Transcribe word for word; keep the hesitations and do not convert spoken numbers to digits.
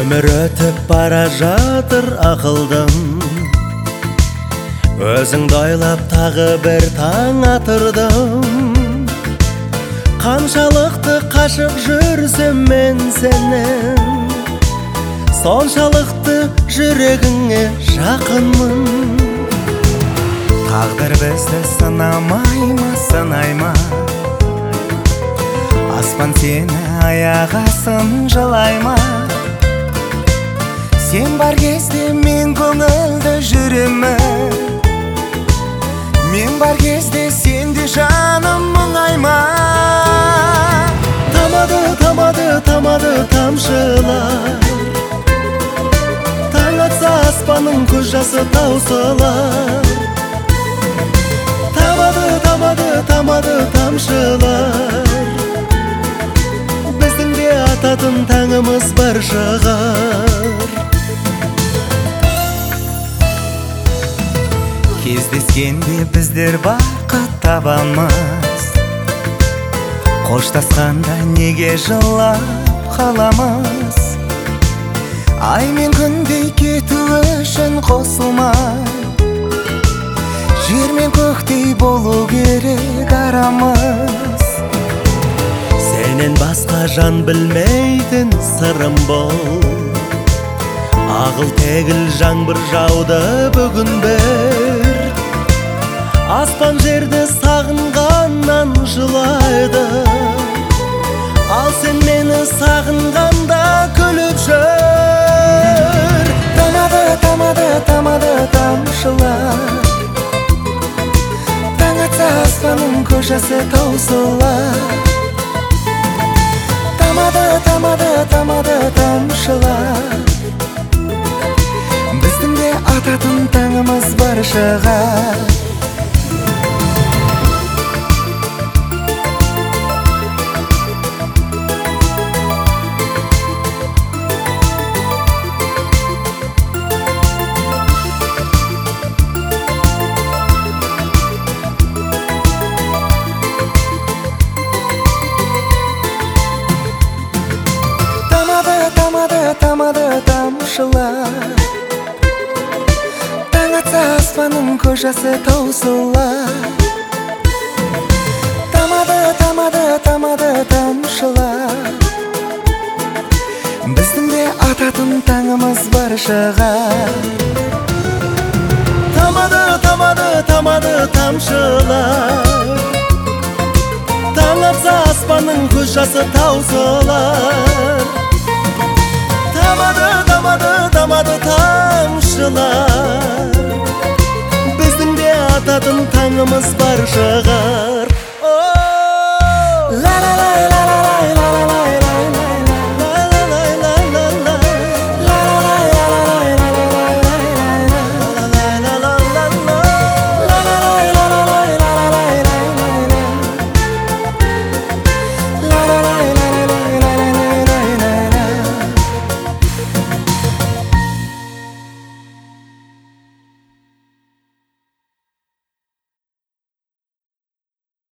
Өмір өтіп бара жатыр ақылдым, өзіңді ойлап тағы бір таң атырдым. Қаншалықты қашық жүрсем мен сенен, соншалықты жүрегіңе жақынмын. Тағдыр бізді сынамай ма, сынай ма? Аспан сені аяғасын жылай ма? Сен бар кезде мен көңілді жүремін, мен бар кезде сенде жаным мұңайма. Тамады, тамады, тамады тамшылар, таң атса аспанның көз жасы таусылар. Тамады, тамады, тамады тамшылар, біздің де ататын таңымыз бар шығар. Кездескенде біздер бақыт табамыз, қоштасқанда неге жылап қаламыз? Ай мен күндей кету үшін қосылмай, жер мен көктей болу керек арамыз. Сенен басқа жан білмейтін сырым бол, ағыл тегіл жаңбыр жауды бүгін бір. Аспан жерді сағынғаннан жылайды, ал сен мені сағынғанда күліп жүр. Тамады, тамады, тамады тамшылар, таң атса аспанның көз жасы таусылар. Тамады, тамады, тамады тамшылар, біздің де ататын таңымыз бар шығар. Тамады тамшылар, таң атса аспанның көз жасы таусылар. Тамады, тамады, тамады тамшылар, біздің де ататын таңымыз бар шығар. Тамады, тамады, тамады тамшылар, таң атса аспанның көз жасы таусылар. Тамады, тамады, тамады тамшылар, біздің де ататын таңымыз бар шығар.